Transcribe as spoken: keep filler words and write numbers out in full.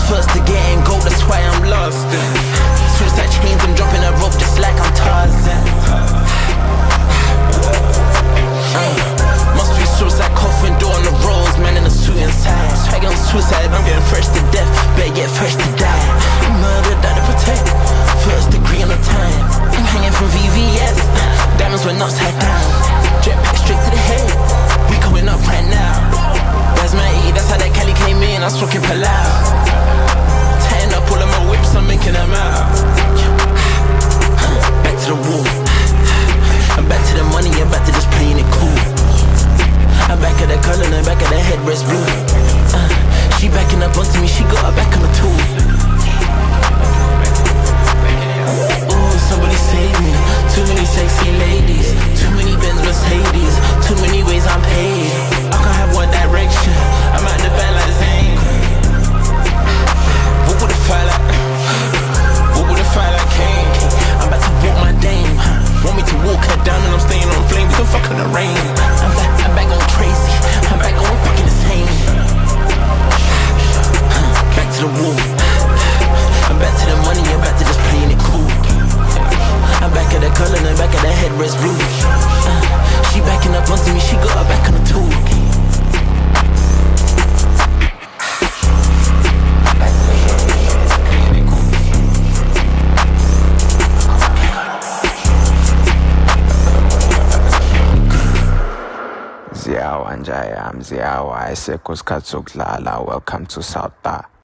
first to get in gold, that's why I'm lost. Suicide chains, I'm dropping a rope just like I'm Tarzan. uh, Must be suicide coffin door on the rolls, man in a suit inside. Swag on suicide, I'm getting fresh to death, better get fresh to die. Murder, die to protect, first degree on the time. I'm hanging from V V S, diamonds went upside down. Jetpack straight to the head, we going up right now. That's my E, that's how that Cali came in, I was fucking Palau. Tying up all of my whips, I'm making them out. Back to the wall, I'm back to the money, I'm back to just playing it cool. I'm back at the color, I'm back at the headrest blue. uh, She backing up onto me, she got her back on the tool. Ooh, somebody save me. Too many sexy ladies, too many Benz Mercedes, too many ways I'm paid. I can't have one direction, I'm out the band like Zayn. What would if I like, what would if I like Kane? I'm about to walk my dame, want me to walk her down and I'm staying on flame. We can fuck in the rain. I'm back, I'm back on crazy, I'm back on fucking insane. Back to the wall, I'm back to the money, I'm back to just playing it cool. I'm back at the color, I'm back at the headrest blue. uh, She backing up onto me, she got her back on the tool. Ziyawa Njaya, I'm Ziyawa, isekho isikhathi sokudlala. Welcome to South Bar.